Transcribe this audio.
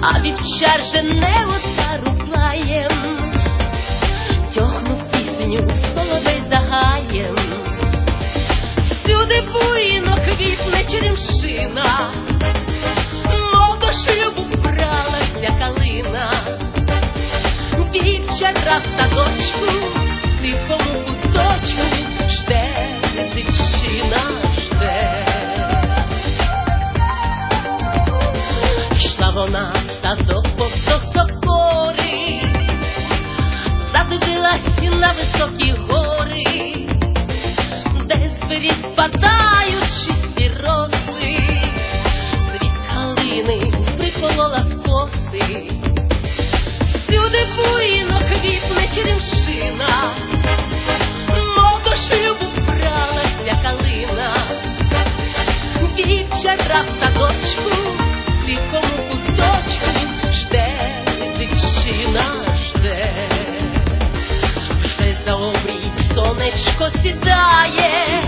а вівчар жене отару плаєм, тьохнув пісню соловей за гаєм. Всюди буйно квітне черемшина, мов до шлюбу бралася калина. Дівчата в садочку, в тихому куточку, жде дівчина, жде. Йшла вона в садок повз осокори, задивилась на високі гори, де з вирі спадають чисті роси, цвіт калини приколола в коси. Всюди буйно квітне черемшина, мов до шлюбу бралася калина. Дівчата в садочку, в тихому куточку, жде дівчина, жде. Вже за обрій сонечко сідає,